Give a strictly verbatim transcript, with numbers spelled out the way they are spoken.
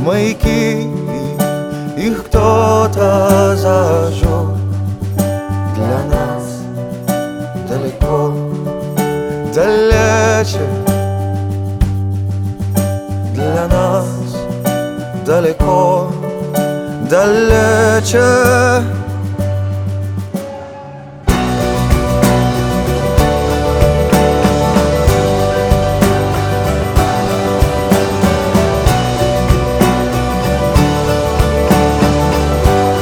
маяки, их кто-то зажег. Для нас далеко, далече, для нас далеко, далече.